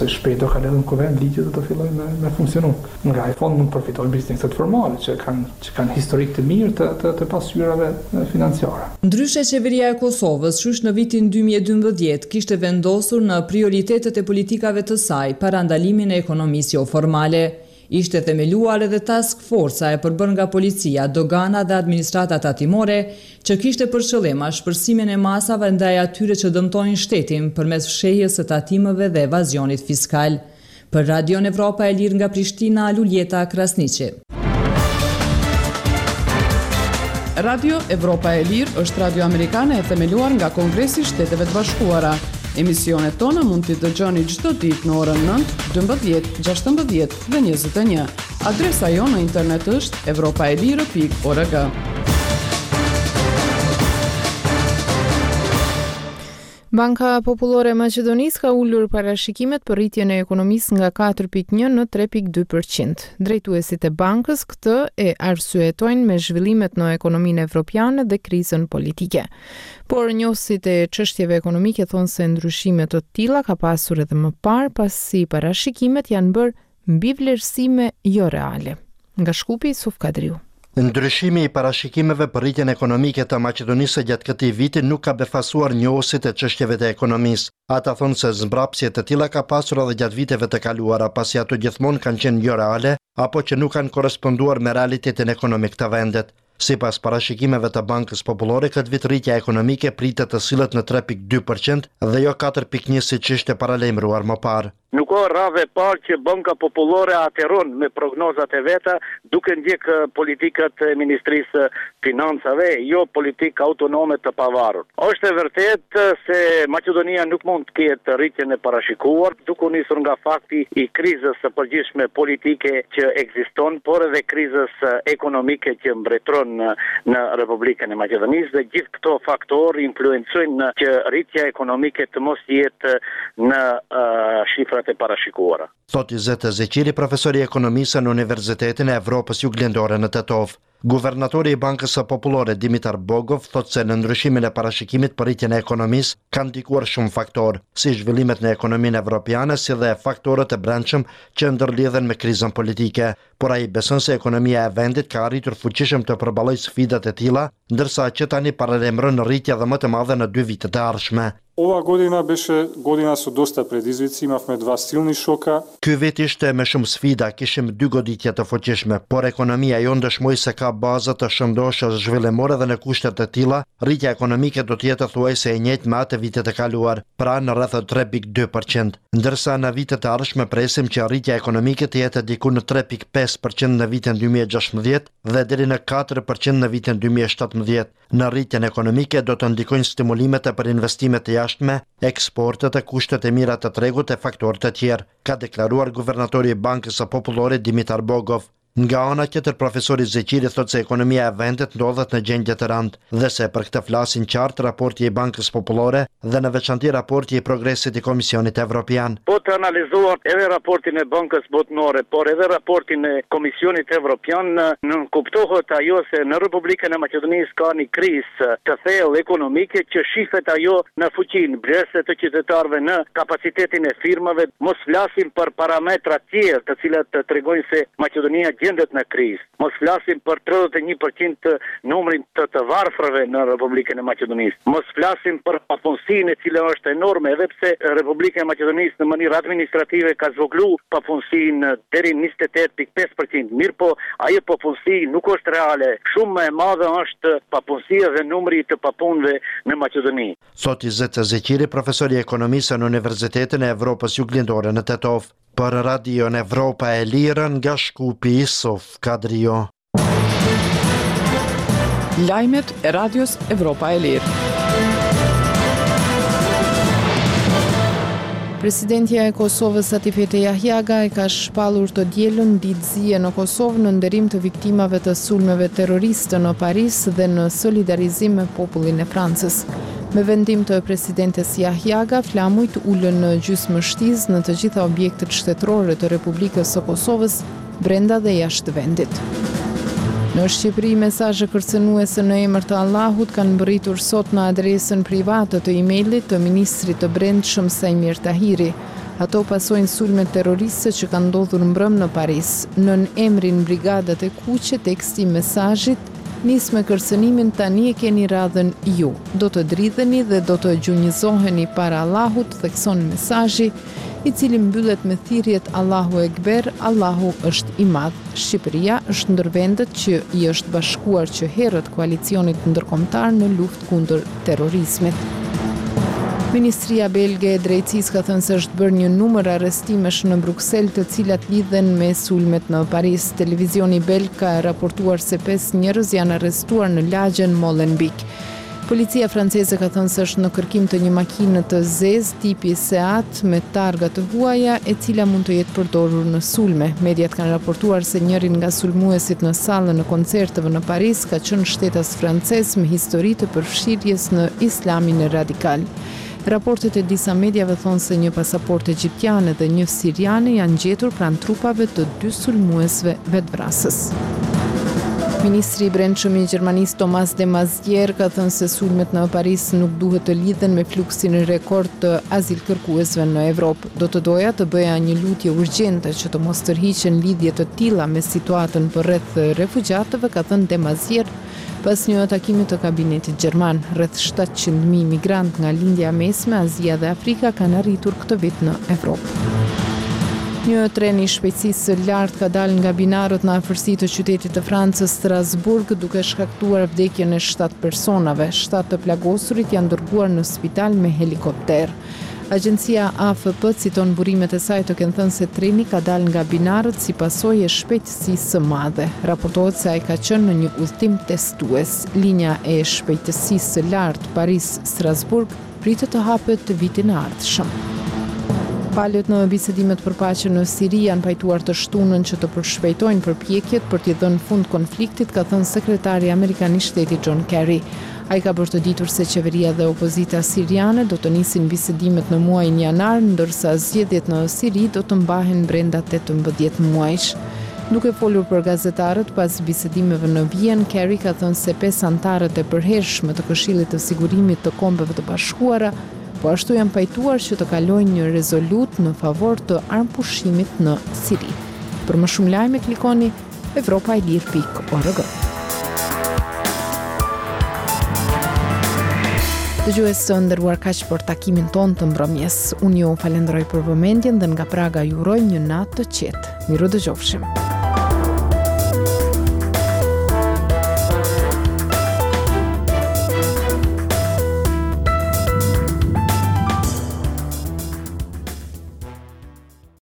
Shpejt do kalojë në kuvend ligjet do të fillojnë me funksionu. Nga ai fond mund të përfitojnë bizneset formale që kanë historik të mirë të pasqyrave financiare. Ndryshe, qeveria e Kosovës qysh në vitin 2012 kishte vendosur në prioritetet e politikave të saj parandalimin e ekonomisë jo formale. Ishte themeluar edhe task forca e përbër nga policia, dogana dhe administrata tatimore, që kishte për qëllim shpërsimin e masave ndaj atyre që dëmtojnë shtetin përmes fshehjes së tatimeve dhe evazionit fiskal. Për Radio Evropa e Lirë nga Prishtina, Luljeta Krasniqi. Radio Evropa e Lirë është radio amerikane e themeluar nga Kongresi i Shteteve të Bashkuara. Emisionet tona mund t'i dëgjoni çdo ditë në orën 9, 12, 16 dhe 21. Adresa jonë në internet është europaelire.org. Banka Popullore e Maqedonisë ka ulur parashikimet për rritjen e ekonomisë nga 4.1 në 3.2%. Drejtuesit e bankës këtë e arsyetojnë me zhvillimet në ekonominë evropiane dhe krizën politike. Por njohësit e çështjeve ekonomike thonë se ndryshime të tilla ka pasur edhe më parë pasi parashikimet janë bërë mbi vlerësime jo reale. Nga Shkupi, Suf Kadriu. Ndryshimi i parashikimeve për rritjen ekonomike të Maqedonisë gjatë këtij viti nuk ka befasuar njohësit e çështjeve të ekonomisë. Ata thonë se zmbrapsje të tilla ka pasur edhe gjatë viteve të kaluara, pasi ato gjithmonë kanë qenë jo reale apo që nuk kanë korresponduar me realitetin ekonomik të vendit. Sipas parashikimeve të Bankës Popullore, këtë vit rritja ekonomike pritet të sillet në 3.2% dhe jo 4.1 siç ishte paralajmëruar më parë. Nuk ka rave parë që Banka Popullore ateron me prognozat e veta duke ndjekë politikat e Ministrisë Financave, jo politikë autonome të pavarur. Është e vërtetë se Maqedonia nuk mund të ketë rritjen e parashikuar, duke u nisur nga fakti i krizës së përgjithshme politike që ekziston, por edhe krizës ekonomike që mbretëron në Republikën e Maqedonisë, dhe gjithë këto faktorë influencojnë që rritja ekonomike të mos jetë në shifra e parashikuara. Thot Izet Zeqiri, profesor i ekonomisë në Universitetin e Evropës Juglindore në Tetov. Guvernatori i Bankës së Popullore Dimitar Bogov thot se në ndryshimin e parashikimit për rritjen e ekonomisë kanë ndikuar shumë faktorë, si zhvillimet në ekonominë evropiane, si dhe faktorët e brendshëm që ndërlidhen me krizën politike. Por ai beson se ekonomia e vendit ka arritur fuqishëm të përballojë sfidat e tilla, ndërsa që tani paralajmëron rritje edhe më të madhe në 2 vitet e ardhshme. Ova godina беше godina со доста предизвици, имавме 2 silni shoka. Ky vit ishte me shumë sfida, kishim 2 goditje të fuqishme, por ekonomia jonë dëshmoi se ka baza të shëndoshë zhvillimore dhe në kushtet e tilla, rritja ekonomike do të jetë thuajse e njëjtë me atë vitet e kaluar, pra në rreth 3.2%, ndërsa në vitet e ardhshme presim që rritja ekonomike të jetë diku në 3.5% në vitin 2016 dhe deri në 4% në vitin 2017. Në rritjen ekonomike do të ndikojnë stimulimet për investimet e jashtme, eksportet e kushtet e mira të tregut e faktorët e tjerë, ka deklaruar guvernatori i Bankës së Popullore Dimitar Bogov. Nga ana tjetër, profesori Zeqiri thot se ekonomia e vendit ndodhet në gjendje të rëndë dhe se për këtë flasin qartë raporti i Bankës Popullore dhe në veçanti raporti i progresit i Komisionit Evropian. Po të analizuar edhe raportin e Bankës Botnore, por edhe raportin e Komisionit Evropian, nënkuptohet ajo se në Republikën e Maqedonisë ka një krizë të thellë ekonomike që shifet ajo në fuqinë brese të qytetarëve, në kapacitetin e firmave. Mos flasim për parametra tjerë të cilat tregojnë se Maqedonia gjendet në krizë. Mos flasim për 31% të numrin të varfërve në Republikën e Maqedonisë. Mos flasim për papunësinë e cila është enorme, edhe pse Republika e Maqedonisë në mënyrë administrative ka zvogëluar papunësinë deri në 28.5%. Mirë po, ajo papunësi nuk është reale. Shumë më e madhe është papunësia dhe numri të papunëve në Maqedoni. Thot Izet Zeqiri, profesor i ekonomisë në Universitetin e Evropës Juglindore në Tetov. Për Radio Evropa e Lirë nga Shkupi, Suf Kadrio. Lajmet e Radios Evropa e Lirë. Presidentja e Kosovës Satifete Jahjaga e ka shpallur të dielën ditëzie në Kosovë në nderim të viktimave të sulmeve terroriste në Paris dhe në solidarizim me popullin e Francës. Me vendim të presidentes Jahjaga, flamujt ulën në gjysmështiz në të gjitha objektet shtetërore të Republikës së Kosovës, brenda dhe jashtë vendit. Në Shqipëri, mesazhe kërcënuese në emër të Allahut kanë mbërritur sot në adresën private të emailit të ministrit të Brendshëm Sajmir Tahiri. Ato pasojnë sulme terroriste që kanë ndodhur mbrëm në Paris. Nën emrin Brigadat e Kuqe, teksti i mesazhit nis me kërcënimin "Tani e keni radhën ju. Do të dridheni dhe do të gjunjëzoheni para Allahut", thekson mesazhi, i cili mbyllet me thirrjet Allahu Ekber, Allahu është i madh. Shqipëria është ndër vendet që i është bashkuar që herët koalicionit ndërkombëtar në luftë kundër terrorizmit. Ministria belge e drejtësisë ka thënë se është bërë një numër arrestimesh në Bruksel, të cilat lidhen me sulmet në Paris. Televizioni belg ka raportuar se 5 njerëz janë arrestuar në lagjen Molenbeek. Policia franceze ka thënë se është në kërkim të një makine të zezë tipi Seat me targa të huaja, e cila mund të jetë përdorur në sulme. Mediat kanë raportuar se njërin nga sulmuesit në sallën e koncerteve në Paris ka qenë shtetas francez me histori të përfshirjes në islamin radikal. Raportet e disa mediave thonë se një pasaport egjiptiane dhe një siriane janë gjetur pranë trupave të 2 sulmuesve vetvrasës. Ministri i Brendshëm i Gjermanisë Thomas de Maizière ka thënë se sulmet në Paris nuk duhet të lidhen me fluksin rekord të azilkërkuesve në Evropë. Do të doja të bëja një lutje urgjente që të mos tërhiqen lidhje të tilla me situatën përreth refugjatëve, ka thënë de Maizière pas një takimi të kabinetit gjerman. Rreth 700.000 migrant nga lindja mesme, Azia dhe Afrika kanë arritur këtë vit në Evropë. Një tren i shpejtësisë së lartë ka dalë nga binarët në afërsi të qytetit të Francës Strasburg, duke shkaktuar vdekjen e 7 personave. 7 të plagosurit janë dërguar në spital me helikopter. Agjencia AFP citon burimet e saj të kenë thënë se treni ka dalë nga binarët si pasojë e shpejtësisë së madhe. Raportohet se ai ka qenë në një udhtim testues. Linja e shpejtësisë së lartë Paris-Strasburg pritet të hapet vitin e ardhshëm. Palët në bisedimet për paqe në Siri janë pajtuar të shtunën që të përshpejtojnë përpjekjet për t'i dhënë fund konfliktit, ka thënë sekretari amerikan i shtetit John Kerry. Ai ka bërë të ditur se qeveria dhe opozita siriane do të nisin bisedimet në muajin janar, ndërsa zgjedhjet në Siri do të mbahen brenda 18 muajsh. Duke folur për gazetarët pas bisedimeve në Vjen, Kerry ka thënë se 5 antarët e përhershme të Këshillit të Sigurimit të Kombeve të Bashkuara po ashtu janë pajtuar që të kalojnë një rezolut në favor të armpushimit në Siri. Për më shumë lajme klikoni evropaelir.org. Dëgjues të nderuar, kaq për takimin ton të mbrëmjes. Unë ju falenderoj për vëmendjen dhe nga Praga ju uroj një natë të qetë. Miru dëgjofshim.